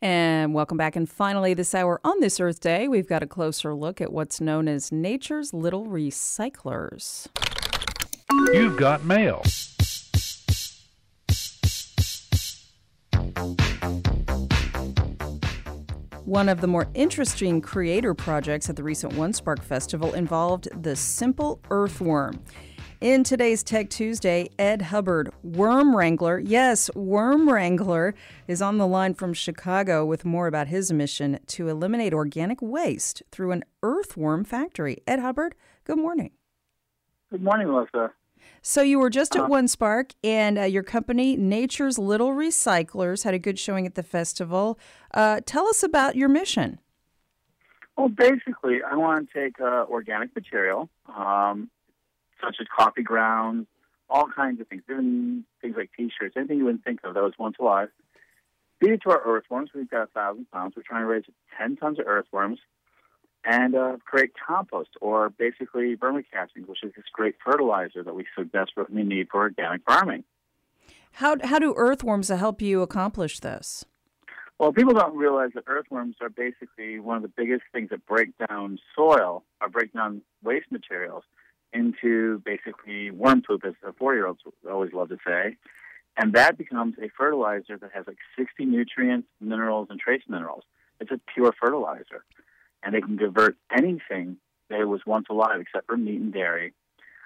And welcome back. And finally, this hour on this Earth Day, we've got a closer look at what's known as nature's little recyclers. You've got mail. One of the more interesting creator projects at the recent One Spark Festival involved the simple earthworm. In today's Tech Tuesday, Ed Hubbard, worm wrangler, yes, worm wrangler, is on the line from Chicago with more about his mission to eliminate organic waste through an earthworm factory. Ed Hubbard, good morning. Good morning, Melissa. So you were just at One Spark, and your company, Nature's Little Recyclers, had a good showing at the festival. Tell us about your mission. Well, basically, I want to take organic material, such as coffee grounds, all kinds of things, even things like T-shirts, anything you wouldn't think of that was once alive. Feed it to our earthworms. We've got 1,000 pounds. We're trying to raise 10 tons of earthworms and create compost, or basically vermicastings, which is this great fertilizer that we so desperately need for organic farming. How do earthworms help you accomplish this? Well, people don't realize that earthworms are basically one of the biggest things that break down soil or break down waste materials into basically worm poop, as the 4-year-olds always love to say. And that becomes a fertilizer that has like 60 nutrients, minerals, and trace minerals. It's a pure fertilizer. And they can convert anything that was once alive, except for meat and dairy,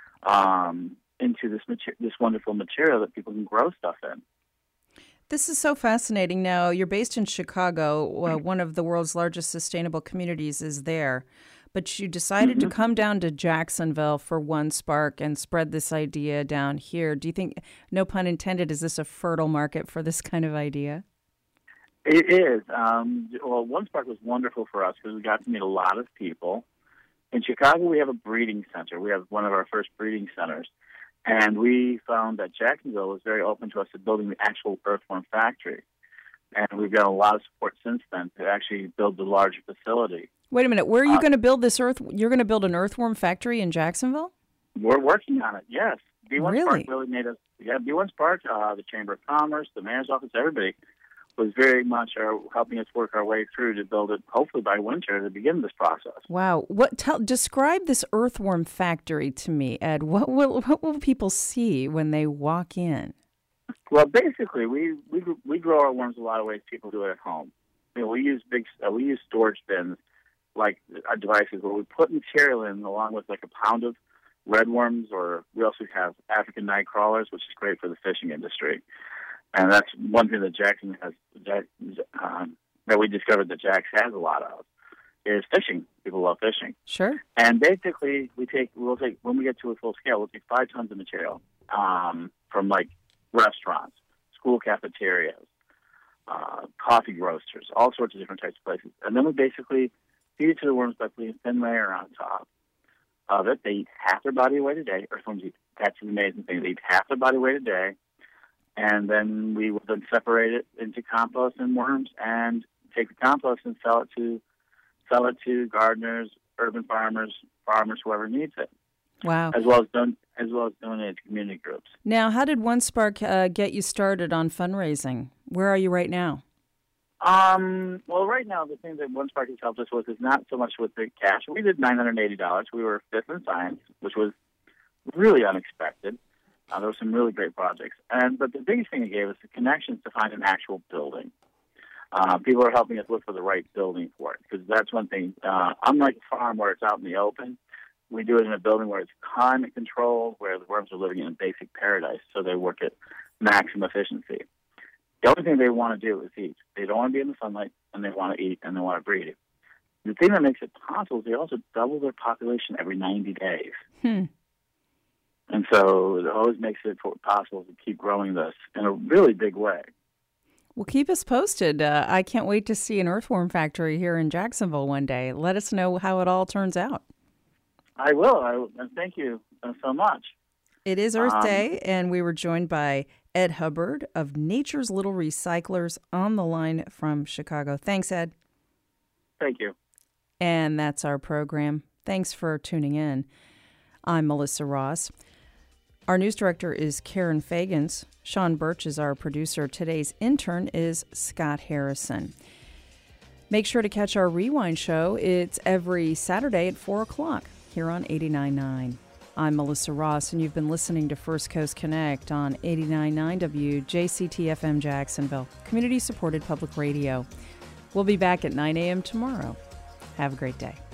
into this wonderful material that people can grow stuff in. This is so fascinating. Now, you're based in Chicago. One of the world's largest sustainable communities is there. But you decided to come down to Jacksonville for One Spark and spread this idea down here. Do you think, no pun intended, is this a fertile market for this kind of idea? It is. Well, One Spark was wonderful for us because we got to meet a lot of people. In Chicago, we have a breeding center. We have one of our first breeding centers. And we found that Jacksonville was very open to us to building the actual earthworm factory. And we've got a lot of support since then to actually build the larger facility. Wait a minute. Where are you going to build this You're going to build an earthworm factory in Jacksonville? We're working on it, yes. B1 Really? Spark really made us, B1 Spark, the Chamber of Commerce, the mayor's office, everybody was very much helping us work our way through to build it, hopefully by winter, to begin this process. Wow. Describe this earthworm factory to me, Ed. What will people see when they walk in? Well, basically, we grow our worms a lot of ways people do it at home. We use storage bins, like our devices, where we put material in along with like a pound of redworms, or we also have African night crawlers, which is great for the fishing industry. And that's one thing that Jackson has, that we discovered that Jax has a lot of, is fishing. People love fishing. Sure. And basically, we'll take when we get to a full scale, we'll take 5 tons of material from like restaurants, school cafeterias, coffee roasters, all sorts of different types of places. And then we basically feed it to the worms by putting a thin layer on top of it. They eat half their body weight a day. Earthworms eat, that's an amazing thing. They eat half their body weight a day. And then we will then separate it into compost and worms and take the compost and sell it to gardeners, urban farmers, whoever needs it. Wow. As well as donate to community groups. Now, how did One Spark get you started on fundraising? Where are you right now? Well, right now, the thing that One Spark has helped us with is not so much with the cash. We did $980. We were fifth in science, which was really unexpected. There were some really great projects. But the biggest thing it gave us the connections to find an actual building. People are helping us look for the right building for it, because that's one thing. Unlike a farm where it's out in the open, we do it in a building where it's climate controlled, where the worms are living in a basic paradise, so they work at maximum efficiency. The only thing they want to do is eat. They don't want to be in the sunlight, and they want to eat, and they want to breed. The thing that makes it possible is they also double their population every 90 days. And so it always makes it possible to keep growing this in a really big way. Well, keep us posted. I can't wait to see an earthworm factory here in Jacksonville one day. Let us know how it all turns out. I will. And thank you so much. It is Earth Day, and we were joined by Ed Hubbard of Nature's Little Recyclers on the line from Chicago. Thanks, Ed. Thank you. And that's our program. Thanks for tuning in. I'm Melissa Ross. Our news director is Karen Fagans. Sean Birch is our producer. Today's intern is Scott Harrison. Make sure to catch our Rewind show. It's every Saturday at 4 o'clock here on 89.9. I'm Melissa Ross, and you've been listening to First Coast Connect on 89.9 WJCT-FM Jacksonville, community-supported public radio. We'll be back at 9 a.m. tomorrow. Have a great day.